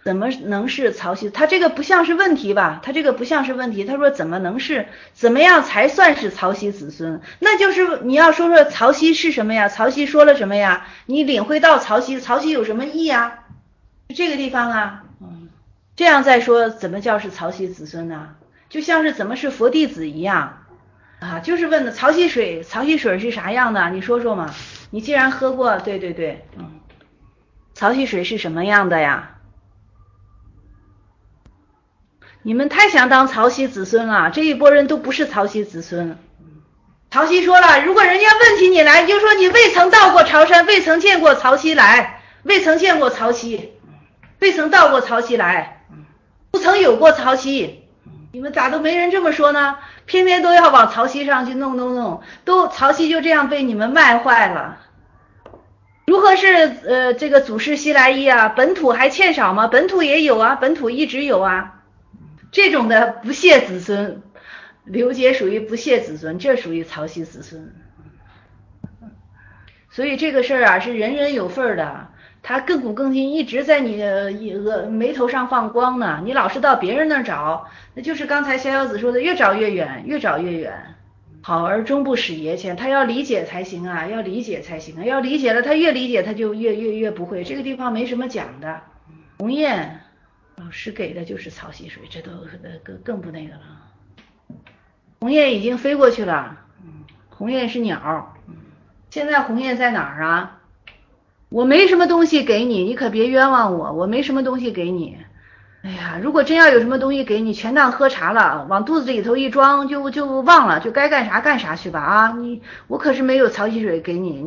怎么能是曹溪？他这个不像是问题吧？他这个不像是问题。他说怎么能是？怎么样才算是曹溪子孙？那就是你要说曹溪是什么呀？曹溪说了什么呀？你领会到曹溪，曹溪有什么意啊？这个地方啊，这样再说怎么叫是曹溪子孙呢？就像是怎么是佛弟子一样啊？就是问的曹溪水，曹溪水是啥样的？你说说嘛。你既然喝过，对对对，曹溪水是什么样的呀？你们太想当曹溪子孙了，这一波人都不是曹溪子孙。曹溪说了，如果人家问起你来，你就说你未曾到过潮山，未曾见过曹溪来，未曾见过曹溪，未曾到过曹溪来，不曾有过曹溪。你们咋都没人这么说呢？偏偏都要往曹溪上去弄，都曹溪就这样被你们卖坏了。如何是这个祖师西来意啊？本土还欠少吗？本土也有啊，本土一直有啊。这种的不屑子孙，刘杰属于不屑子孙，这属于曹溪子孙。所以这个事儿啊，是人人有份的。他亘古更新，一直在你眉头上放光呢。你老是到别人那儿找，那就是刚才逍遥子说的，越找越远，越找越远。好而终不使爷前，他要理解才行啊，要理解才行啊，要理解了，他越理解他就越不会。这个地方没什么讲的。鸿雁老师给的就是曹溪水，这都更不那个了。鸿雁已经飞过去了，鸿雁是鸟，现在鸿雁在哪儿啊？我没什么东西给你，你可别冤枉我，我没什么东西给你。哎呀，如果真要有什么东西给你，全当喝茶了，往肚子里头一装，就忘了，就该干啥干啥去吧啊！我可是没有曹溪水给你。